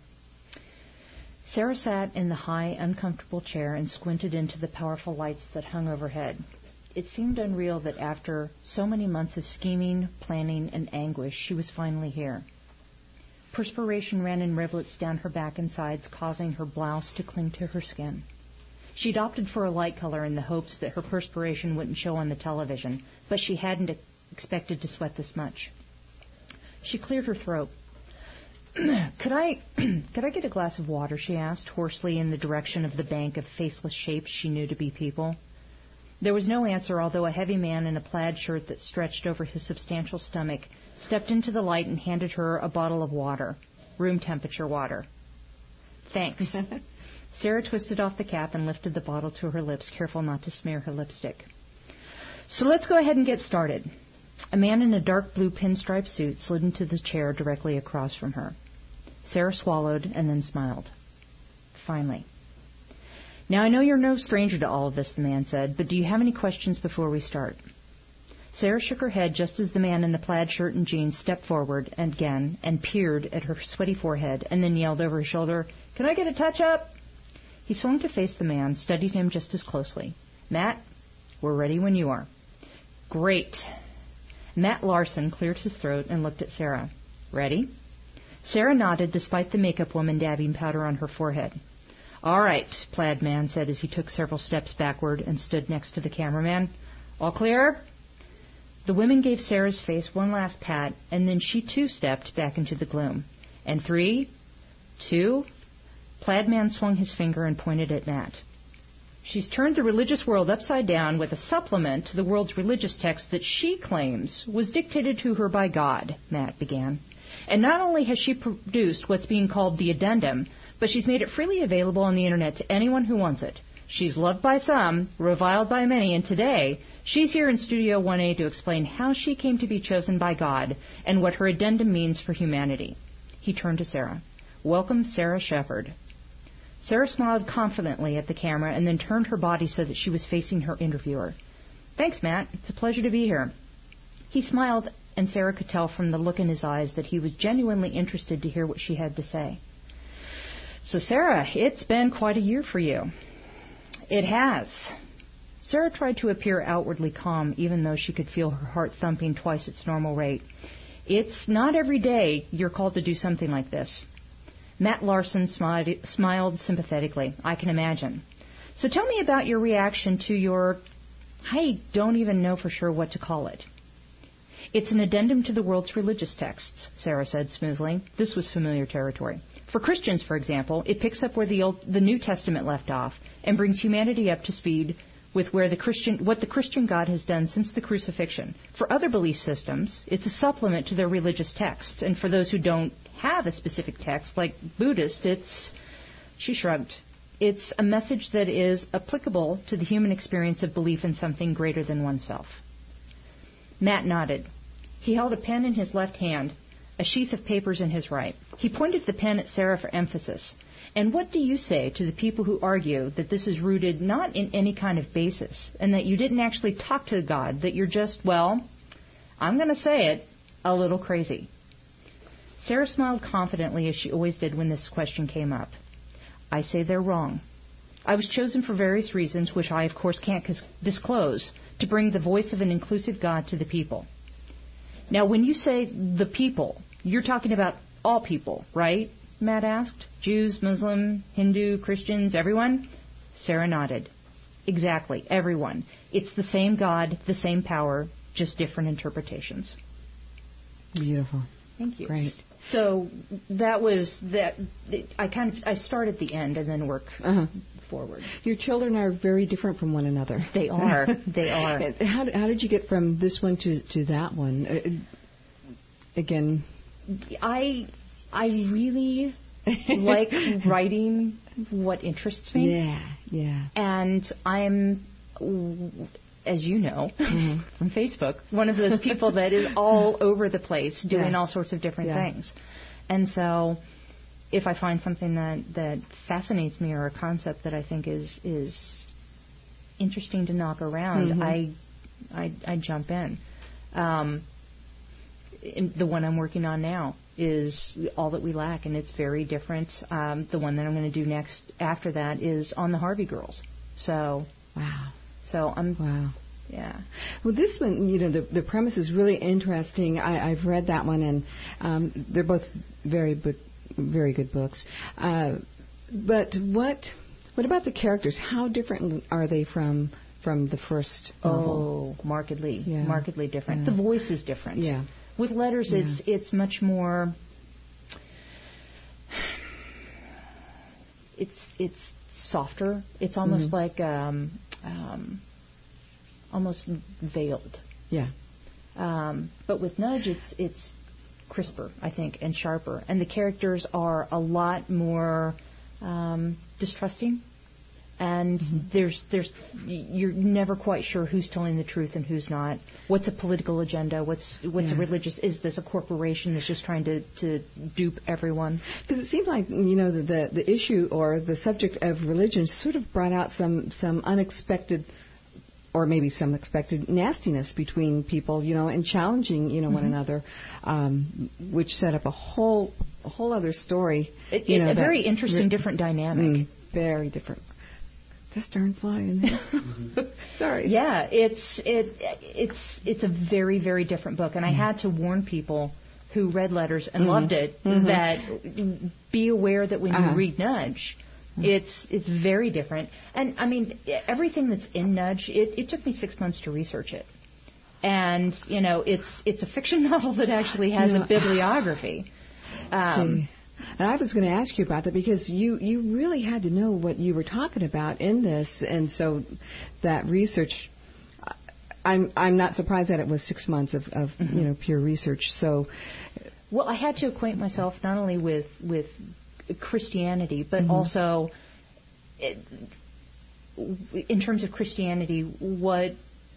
Sarah sat in the high, uncomfortable chair and squinted into the powerful lights that hung overhead. It seemed unreal that after so many months of scheming, planning, and anguish, she was finally here. Perspiration ran in rivulets down her back and sides, causing her blouse to cling to her skin. She'd opted for a light color in the hopes that her perspiration wouldn't show on the television, but she hadn't expected to sweat this much. She cleared her throat. Could I could I get a glass of water, she asked, hoarsely in the direction of the bank of faceless shapes she knew to be people. There was no answer, although a heavy man in a plaid shirt that stretched over his substantial stomach stepped into the light and handed her a bottle of water, room temperature water. Thanks. Sarah twisted off the cap and lifted the bottle to her lips, careful not to smear her lipstick. So let's go ahead and get started. A man in a dark blue pinstripe suit slid into the chair directly across from her. Sarah swallowed and then smiled. Finally. Now, I know you're no stranger to all of this, the man said, but do you have any questions before we start? Sarah shook her head just as the man in the plaid shirt and jeans stepped forward and again and peered at her sweaty forehead and then yelled over his shoulder, "Can I get a touch-up?" He swung to face the man, studied him just as closely. "Matt, we're ready when you are." "Great." Matt Larson cleared his throat and looked at Sarah. "Ready?" Sarah nodded despite the makeup woman dabbing powder on her forehead. "All right," Plaid Man said as he took several steps backward and stood next to the cameraman. "All clear?" The women gave Sarah's face one last pat, and then she too stepped back into the gloom. "And three, two..." Plaid Man swung his finger and pointed at Matt. "She's turned the religious world upside down with a supplement to the world's religious text that she claims was dictated to her by God," Matt began. "And not only has she produced what's being called the addendum, but she's made it freely available on the Internet to anyone who wants it. She's loved by some, reviled by many, and today she's here in Studio one A to explain how she came to be chosen by God and what her addendum means for humanity." He turned to Sarah. "Welcome, Sarah Shepard." Sarah smiled confidently at the camera and then turned her body so that she was facing her interviewer. "Thanks, Matt. It's a pleasure to be here." He smiled, and Sarah could tell from the look in his eyes that he was genuinely interested to hear what she had to say. "So, Sarah, it's been quite a year for you." "It has." Sarah tried to appear outwardly calm, even though she could feel her heart thumping twice its normal rate. "It's not every day you're called to do something like this." Matt Larson smiled, smiled sympathetically. "I can imagine. So tell me about your reaction to your... I don't even know for sure what to call it." "It's an addendum to the world's religious texts," Sarah said smoothly. This was familiar territory. "For Christians, for example, it picks up where the Old, the New Testament left off and brings humanity up to speed with where the Christian, what the Christian God has done since the crucifixion. For other belief systems, it's a supplement to their religious texts. And for those who don't have a specific text, like Buddhist, it's..." She shrugged. "It's a message that is applicable to the human experience of belief in something greater than oneself." Matt nodded. He held a pen in his left hand, a sheath of papers in his right. He pointed the pen at Sarah for emphasis. "And what do you say to the people who argue that this is rooted not in any kind of basis, and that you didn't actually talk to God, that you're just, well, I'm going to say it, a little crazy?" Sarah smiled confidently, as she always did when this question came up. "I say they're wrong. I was chosen for various reasons, which I, of course, can't disclose, to bring the voice of an inclusive God to the people." Now, when you say the people, you're talking about all people, right? Matt asked. "Jews, Muslim, Hindu, Christians, everyone?" Sarah nodded. "Exactly, everyone. It's the same God, the same power, just different interpretations." Beautiful. Thank you. Great. So that was that. I kind of I start at the end and then work uh-huh. forward. Your children are very different from one another. They are. They are. How, how did you get from this one to, to that one? Uh, again, I I really like writing what interests me. Yeah, yeah. And I'm, as you know, mm-hmm. from Facebook, one of those people that is all over the place doing yeah. all sorts of different yeah. things. And so if I find something that, that fascinates me or a concept that I think is is interesting to knock around, mm-hmm. I, I I jump in. Um, in the one I'm working on now is All That We Lack, and it's very different. Um, the one that I'm going to do next after that is on the Harvey Girls. So wow. So I'm wow. Yeah. Well, this one, you know, the the premise is really interesting. I, I've read that one, and um, they're both very book, very good books. Uh, but what what about the characters? How different are they from from the first novel? Oh, markedly, yeah. markedly different. Yeah. The voice is different. Yeah. With letters, yeah. it's it's much more. It's it's softer. It's almost mm-hmm. like um, um, almost veiled. Yeah. Um, but with Nudge, it's it's crisper, I think, and sharper, and the characters are a lot more um, distrusting. And mm-hmm. there's there's you're never quite sure who's telling the truth and who's not. What's a political agenda? What's what's yeah. a religious? Is this a corporation that's just trying to, to dupe everyone? Because it seems like you know the, the the issue or the subject of religion sort of brought out some some unexpected, or maybe some expected nastiness between people, you know, and challenging you know mm-hmm. one another, um, which set up a whole a whole other story. It, you it, know, a very interesting, ri- different dynamic. Mm, very different. This darn fly in there. Sorry. Yeah, it's it it's it's a very very different book, and I had to warn people who read Letters and mm-hmm. loved it mm-hmm. that be aware that when uh-huh. you read Nudge, it's it's very different. And I mean, everything that's in Nudge, it, it took me six months to research it, and you know, it's it's a fiction novel that actually has yeah. a bibliography. Um, See. And I was going to ask you about that because you, you really had to know what you were talking about in this, and so that research, I'm I'm not surprised that it was six months of, of mm-hmm. you know pure research. So, well, I had to acquaint myself not only with with Christianity, but mm-hmm. also it, in terms of Christianity, what.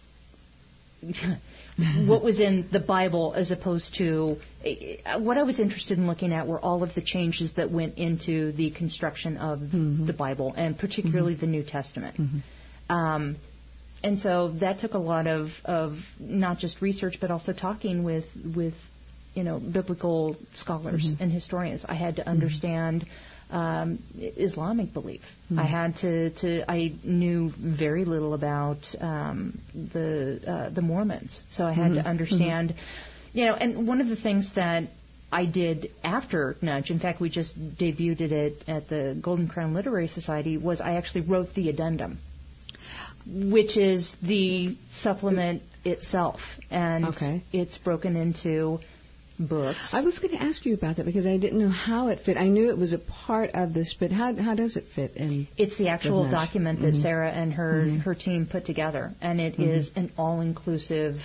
what was in the Bible as opposed to what I was interested in looking at were all of the changes that went into the construction of mm-hmm. the Bible, and particularly mm-hmm. the New Testament. Mm-hmm. Um, and so that took a lot of, of not just research, but also talking with with you know biblical scholars mm-hmm. and historians. I had to understand mm-hmm. Um, Islamic belief. Mm-hmm. I had to, to. I knew very little about um, the uh, the Mormons, so I had mm-hmm. to understand. Mm-hmm. You know, and one of the things that I did after Nudge, in fact, we just debuted it at the Golden Crown Literary Society, was I actually wrote the addendum, which is the supplement itself, and okay. it's broken into books. I was going to ask you about that because I didn't know how it fit. I knew it was a part of this, but how how does it fit in? It's the actual document that mm-hmm. Sarah and her, mm-hmm. her team put together, and it mm-hmm. is an all-inclusive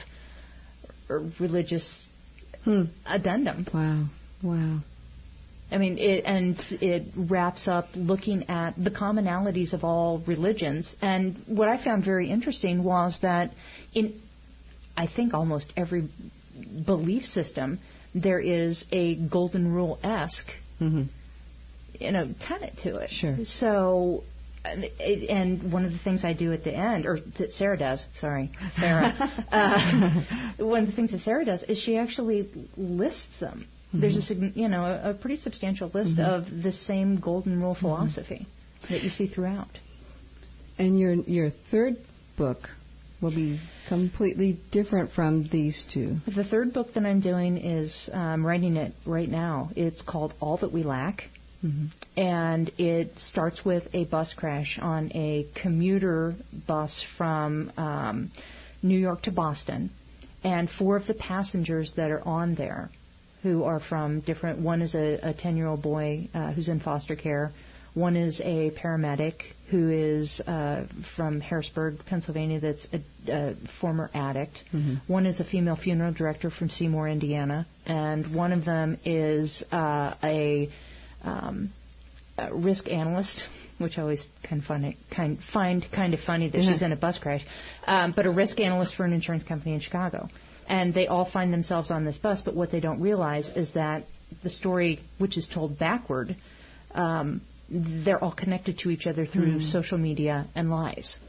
religious hmm. addendum. Wow, wow. I mean, it, and it wraps up looking at the commonalities of all religions. And what I found very interesting was that in, I think, almost every belief system, there is a golden rule-esque, mm-hmm. you know, tenet to it. Sure. So, and one of the things I do at the end, or that Sarah does, sorry, Sarah, uh, one of the things that Sarah does is she actually lists them. Mm-hmm. There's a, you know, a, a pretty substantial list mm-hmm. of the same golden rule philosophy mm-hmm. that you see throughout. And your your third book will be completely different from these two. The third book that I'm doing is um, writing it right now. It's called All That We Lack. Mm-hmm. And it starts with a bus crash on a commuter bus from um, New York to Boston. And four of the passengers that are on there, who are from different, one is a, a ten-year-old boy uh, who's in foster care. One is a paramedic who is uh, from Harrisburg, Pennsylvania, that's a, a former addict. Mm-hmm. One is a female funeral director from Seymour, Indiana. And one of them is uh, a, um, a risk analyst, which I always kind of find, kind, find kind of funny that mm-hmm. she's in a bus crash, um, but a risk analyst for an insurance company in Chicago. And they all find themselves on this bus, but what they don't realize is that the story, which is told backward, um, they're all connected to each other through mm. social media and lies.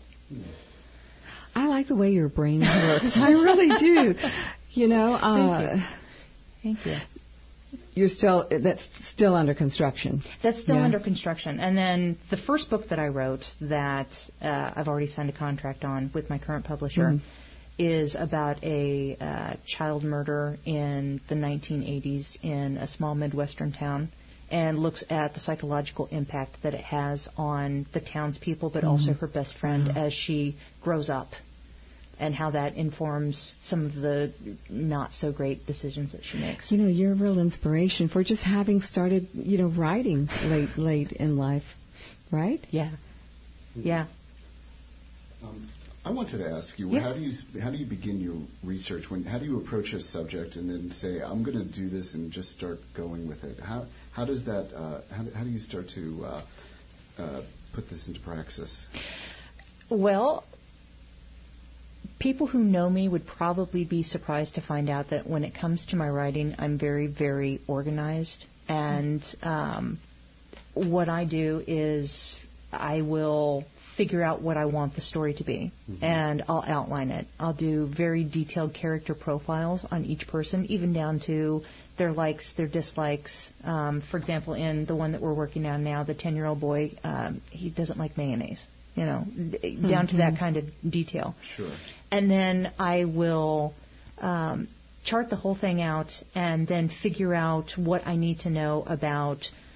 I like the way your brain works. I really do. You know, uh, Thank you. Thank you. You're still that's still under construction. That's still yeah. under construction. And then the first book that I wrote that uh, I've already signed a contract on with my current publisher mm. is about a uh, child murder in the nineteen eighties in a small Midwestern town, and looks at the psychological impact that it has on the townspeople, but mm-hmm. also her best friend mm-hmm. as she grows up, and how that informs some of the not-so-great decisions that she makes. You know, you're a real inspiration for just having started, you know, writing late, late in life, right? Yeah. Yeah. Um, I wanted to ask you, Yeah. how do you how do you begin your research? When how do you approach a subject and then say, I'm going to do this and just start going with it? How how does that uh, how, how do you start to uh, uh, put this into praxis? Well, people who know me would probably be surprised to find out that when it comes to my writing, I'm very, very organized. And um, what I do is I will figure out what I want the story to be, mm-hmm. and I'll outline it. I'll do very detailed character profiles on each person, even down to their likes, their dislikes. Um, for example, in the one that we're working on now, the ten-year-old boy, um, he doesn't like mayonnaise. You know, mm-hmm. down to that kind of detail. Sure. And then I will um, chart the whole thing out and then figure out what I need to know about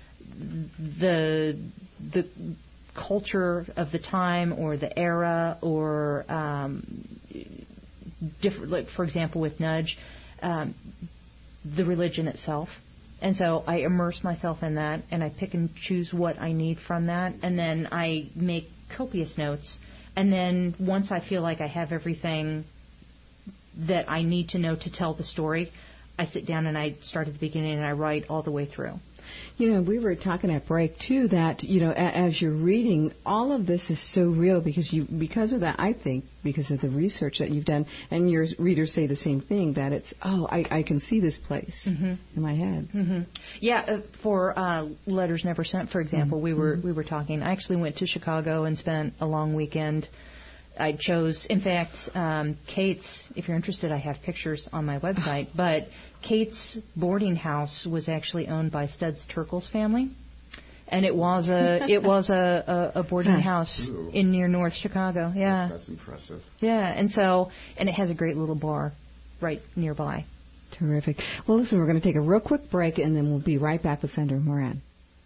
the the culture of the time or the era or um, different. Like for example, with Nudge, um, the religion itself. And so I immerse myself in that, and I pick and choose what I need from that, and then I make copious notes. And then once I feel like I have everything that I need to know to tell the story, I sit down and I start at the beginning and I write all the way through. You know, we were talking at break too that, you know, a, as you're reading, all of this is so real because you, because of that, I think, because of the research that you've done, and your readers say the same thing, that it's, oh, I, I can see this place mm-hmm. in my head. Mm-hmm. Yeah, uh, for uh, Letters Never Sent, for example, mm-hmm. we were we were talking. I actually went to Chicago and spent a long weekend. I chose, in fact, um, Kate's, if you're interested, I have pictures on my website, but Kate's boarding house was actually owned by Studs Terkel's family, and it was a it was a, a, a boarding house Ooh. in near North Chicago. Yeah, That's impressive. Yeah, and so, and it has a great little bar right nearby. Terrific. Well, listen, we're going to take a real quick break, and then we'll be right back with Sandra Moran.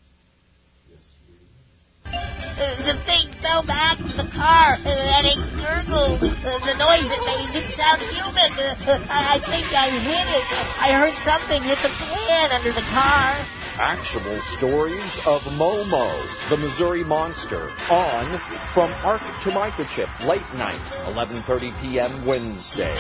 The thing fell back from the car, uh, and it gurgled. Uh, the noise it made didn't sound human. Uh, I think I hit it. I heard something hit the pan under the car. Actual stories of Momo, the Missouri Monster, on From Ark to Microchip, late night, eleven thirty p.m. Wednesday.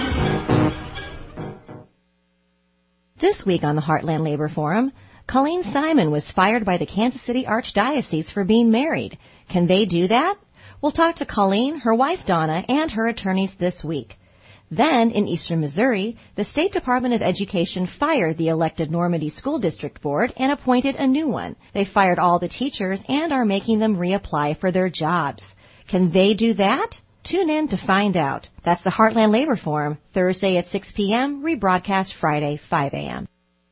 This week on the Heartland Labor Forum, Colleen Simon was fired by the Kansas City Archdiocese for being married. Can they do that? We'll talk to Colleen, her wife Donna, and her attorneys this week. Then, in eastern Missouri, the State Department of Education fired the elected Normandy School District Board and appointed a new one. They fired all the teachers and are making them reapply for their jobs. Can they do that? Tune in to find out. That's the Heartland Labor Forum, Thursday at six p.m., rebroadcast Friday, five a.m.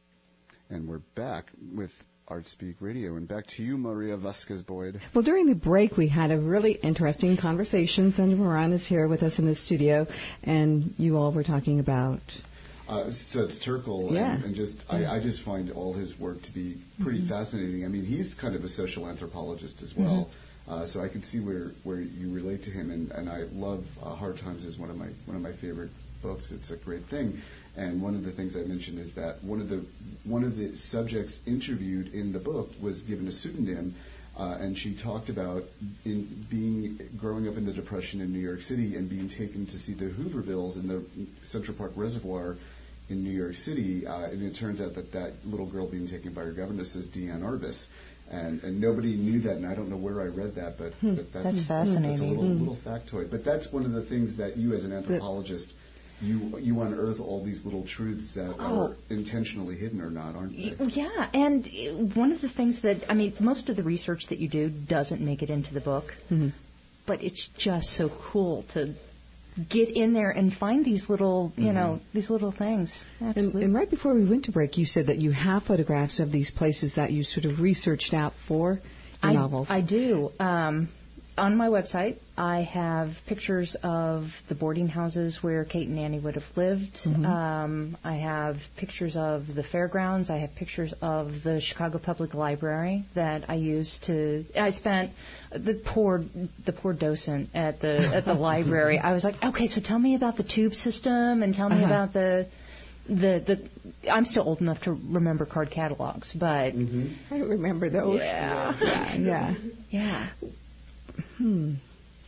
And we're back with Art Speak Radio. And back to you, Maria Vasquez-Boyd. Well, during the break, we had a really interesting conversation. Sandra Moran is here with us in the studio, and you all were talking about... Uh, Studs Terkel, yeah. and, and just I, I just find all his work to be pretty mm-hmm. fascinating. I mean, he's kind of a social anthropologist as well, mm-hmm. uh, so I can see where, where you relate to him. And, and I love uh, Hard Times is one of my one of my favorite books. It's a great thing. And one of the things I mentioned is that one of the one of the subjects interviewed in the book was given a pseudonym, uh, and she talked about in being growing up in the Depression in New York City and being taken to see the Hoovervilles in the Central Park Reservoir in New York City. Uh, and it turns out that that little girl being taken by her governess is Deanne Arbus. And, and nobody knew that, and I don't know where I read that, but, hmm, but that's, that's fascinating. That's a little, hmm. little factoid. But that's one of the things that you as an anthropologist... You you unearth all these little truths that oh. are intentionally hidden or not, aren't they? Yeah, and one of the things that, I mean, most of the research that you do doesn't make it into the book, mm-hmm. but it's just so cool to get in there and find these little, you mm-hmm. know, these little things. And, and right before we went to break, you said that you have photographs of these places that you sort of researched out for your I, novels. I do. Um, on my website, I have pictures of the boarding houses where Kate and Annie would have lived. Mm-hmm. Um, I have pictures of the fairgrounds. I have pictures of the Chicago Public Library that I used to. I spent the poor the poor docent at the at the library. I was like, okay, so tell me about the tube system and tell me uh-huh. about the. The the I'm still old enough to remember card catalogs, but mm-hmm. I remember those. Yeah, yeah, yeah. yeah. Hmm.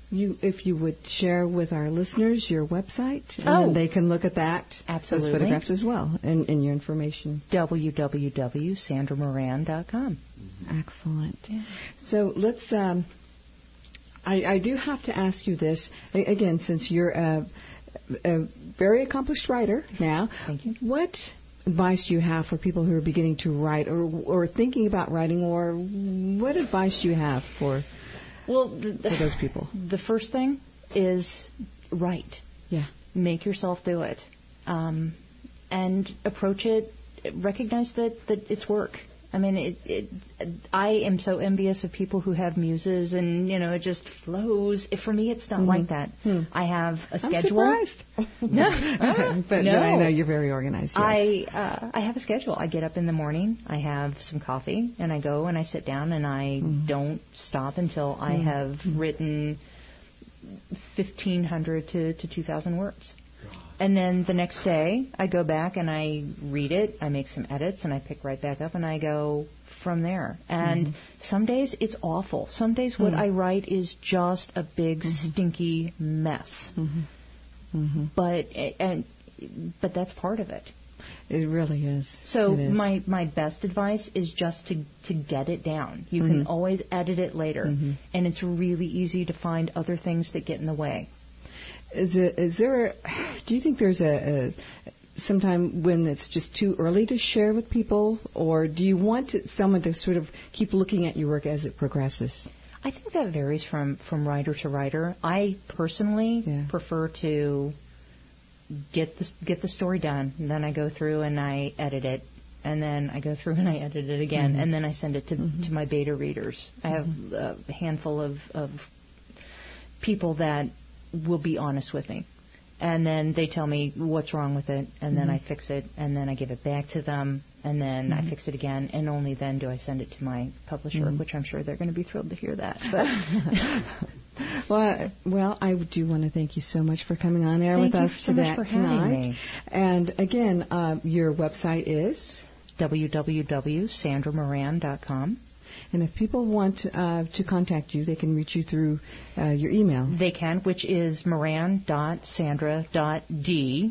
you, if you would share with our listeners your website, and oh, then they can look at that, absolutely, those photographs as well, and, and your information. w w w dot sandra moran dot com. Mm-hmm. Excellent. Yeah. So let's. Um, I, I do have to ask you this again, since you're a, a very accomplished writer now. Thank you. What advice do you have for people who are beginning to write, or or thinking about writing, or what advice do you have for? Well, the, the, for those people. The first thing is write. Yeah. Make yourself do it. Um, and approach it, recognize that, that it's work. I mean, it, it, I am so envious of people who have muses and, you know, it just flows. If, for me, it's not mm-hmm. like that. Hmm. I have a schedule. I'm surprised. no. but, no. but I know you're very organized. Yes. I, uh, I have a schedule. I get up in the morning, I have some coffee, and I go and I sit down and I mm. don't stop until I mm. have mm. written fifteen hundred to, to two thousand words. And then the next day, I go back and I read it, I make some edits, and I pick right back up and I go from there. And mm-hmm. some days it's awful. Some days mm-hmm. what I write is just a big, mm-hmm. stinky mess. Mm-hmm. Mm-hmm. But and but that's part of it. It really is. So it is. my my best advice is just to, to get it down. You mm-hmm. can always edit it later. Mm-hmm. And it's really easy to find other things that get in the way. Is it, is there? A, do you think there's a, a sometime when it's just too early to share with people, or do you want to, someone to sort of keep looking at your work as it progresses? I think that varies from, from writer to writer. I personally yeah. prefer to get the get the story done, and then I go through and I edit it, and then I go through and I edit it again, mm-hmm. and then I send it to mm-hmm. to my beta readers. I have mm-hmm. a handful of, of people that will be honest with me, and then they tell me what's wrong with it, and mm-hmm. then I fix it, and then I give it back to them, and then mm-hmm. I fix it again, and only then do I send it to my publisher, mm-hmm. which I'm sure they're going to be thrilled to hear that. But well, well, I do want to thank you so much for coming on air thank with us so tonight. Much for having me. And again, uh, your website is w w w dot sandra moran dot com. And if people want uh, to contact you, they can reach you through uh, your email. They can, which is moran dot sandra dot d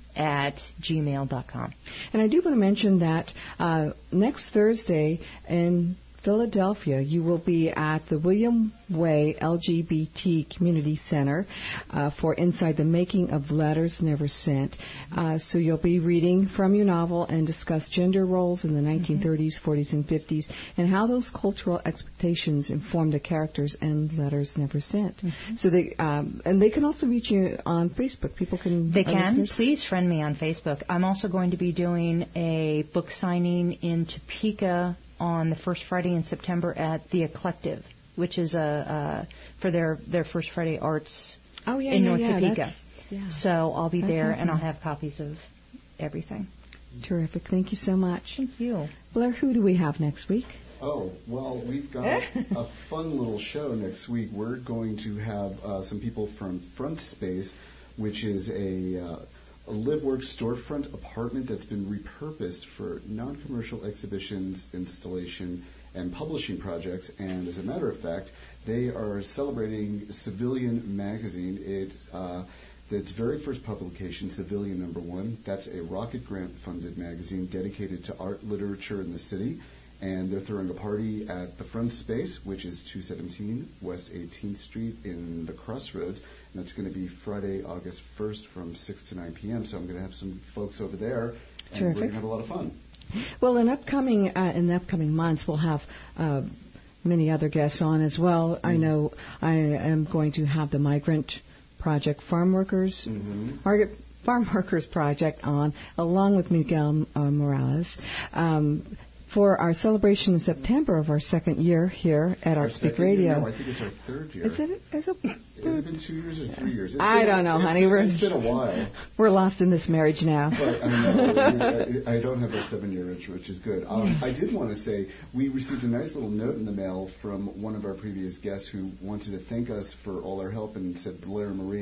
at gmail dot com. And I do want to mention that uh, next Thursday in Philadelphia, you will be at the William Way L G B T Community Center uh, for Inside the Making of Letters Never Sent. Uh, so you'll be reading from your novel and discuss gender roles in the nineteen thirties, mm-hmm. forties, and fifties, and how those cultural expectations inform the characters and Letters Never Sent. Mm-hmm. So they um, and they can also reach you on Facebook. People can. They can. Listeners? Please friend me on Facebook. I'm also going to be doing a book signing in Topeka on the first Friday in September at the Eclective, which is a uh, for their, their First Friday Arts oh, yeah, in yeah, North yeah, Topeka. Yeah. So I'll be that's there, awesome. And I'll have copies of everything. Terrific. Thank you so much. Thank you. Blair, who do we have next week? Oh, well, we've got a fun little show next week. We're going to have uh, some people from Front Space, which is a... Uh, a live-work storefront apartment that's been repurposed for non-commercial exhibitions, installation, and publishing projects. And as a matter of fact, they are celebrating Civilian Magazine. It, uh, its very first publication, Civilian Number One, that's a Rocket Grant-funded magazine dedicated to art, literature in the city. And they're throwing a party at the Front Space, which is two seventeen West eighteenth Street in the Crossroads. And that's going to be Friday, August first from six to nine p.m. So I'm going to have some folks over there, and Terrific. We're going to have a lot of fun. Well, in upcoming uh, in the upcoming months, we'll have uh, many other guests on as well. Mm-hmm. I know I am going to have the Migrant Project Farm Workers, mm-hmm. Margaret Farm Workers Project on, along with Miguel uh, Morales. Um, For our celebration in September of our second year here at Our ArtSpeak Radio. Year? No, I think it's our third year. Is it? Is it, Has it been two years or three years? It's I been, don't know, it's honey. Been, we're, it's been a while. We're lost in this marriage now. But, I, know, I don't have that seven-year itch, which is good. Um, I did want to say we received a nice little note in the mail from one of our previous guests who wanted to thank us for all our help and said, Blair and Maria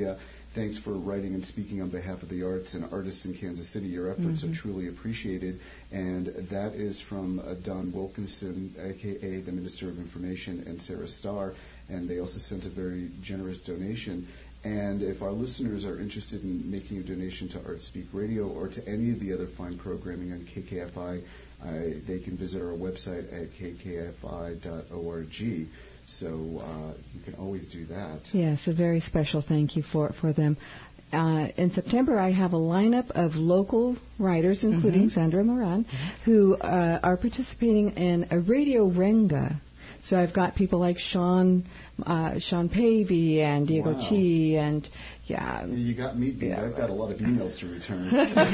thanks for writing and speaking on behalf of the arts and artists in Kansas City. Your efforts mm-hmm. are truly appreciated. And that is from uh, Don Wilkinson, a k a the Minister of Information, and Sarah Starr. And they also sent a very generous donation. And if our listeners are interested in making a donation to Art Speak Radio or to any of the other fine programming on K K F I, uh, they can visit our website at k k f i dot org. So uh, you can always do that. Yes, a very special thank you for, for them. Uh, in September, I have a lineup of local writers, including mm-hmm. Sandra Moran, mm-hmm. who uh, are participating in a radio renga. So I've got people like Sean, uh, Sean Pavey and Diego wow. Chi, and yeah. You got me beat. Yeah. I've got a lot of emails to return.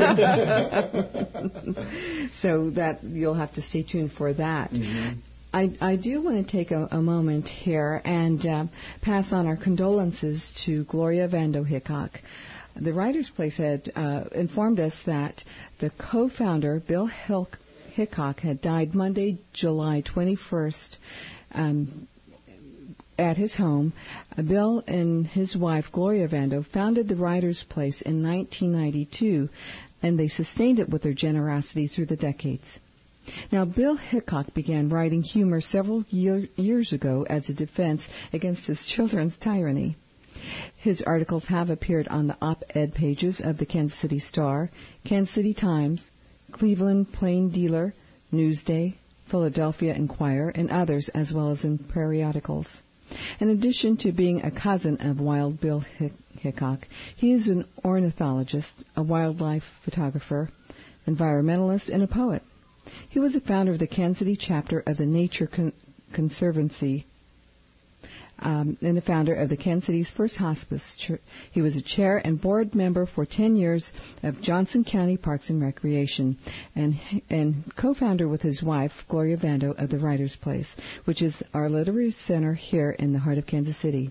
So that you'll have to stay tuned for that. Mm-hmm. I, I do want to take a, a moment here and uh, pass on our condolences to Gloria Vando Hickok. The Writers' Place had uh, informed us that the co-founder, Bill Hilk, Hickok, had died Monday, July twenty-first, um, at his home. Uh, Bill and his wife, Gloria Vando, founded the Writers' Place in nineteen ninety-two, and they sustained it with their generosity through the decades. Now, Bill Hickok began writing humor several year, years ago as a defense against his children's tyranny. His articles have appeared on the op-ed pages of the Kansas City Star, Kansas City Times, Cleveland Plain Dealer, Newsday, Philadelphia Inquirer, and others, as well as in periodicals. In addition to being a cousin of Wild Bill Hick- Hickok, he is an ornithologist, a wildlife photographer, environmentalist, and a poet. He was a founder of the Kansas City chapter of the Nature Con- Conservancy um, and the founder of the Kansas City's first hospice. Ch- he was a chair and board member for ten years of Johnson County Parks and Recreation and, and co-founder with his wife, Gloria Vando, of the Writers' Place, which is our literary center here in the heart of Kansas City.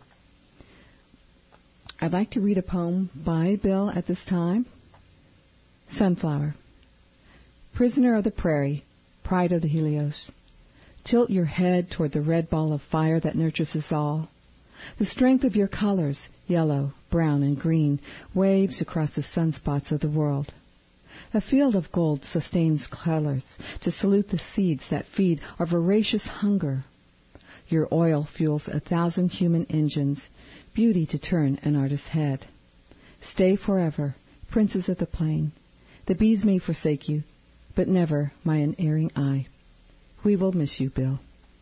I'd like to read a poem by Bill at this time. Sunflower. Prisoner of the prairie, pride of the Helios, tilt your head toward the red ball of fire that nurtures us all. The strength of your colors, yellow, brown, and green, waves across the sunspots of the world. A field of gold sustains colors to salute the seeds that feed our voracious hunger. Your oil fuels a thousand human engines, beauty to turn an artist's head. Stay forever, princes of the plain. The bees may forsake you, but never my unerring eye. We will miss you, Bill.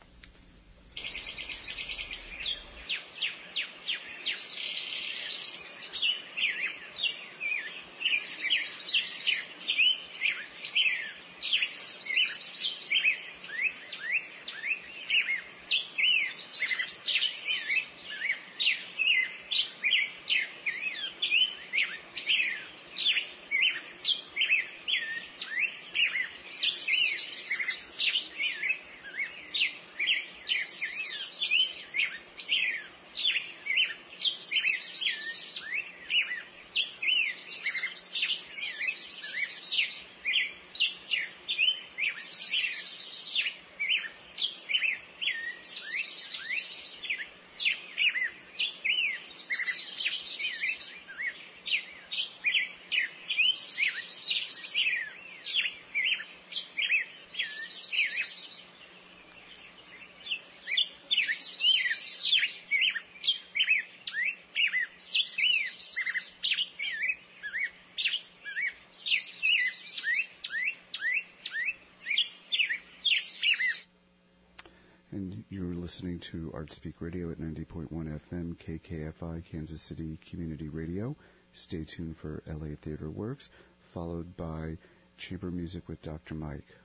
And you're listening to Art Speak Radio at ninety point one F M, K K F I, Kansas City Community Radio. Stay tuned for L A Theater Works, followed by Chamber Music with Doctor Mike.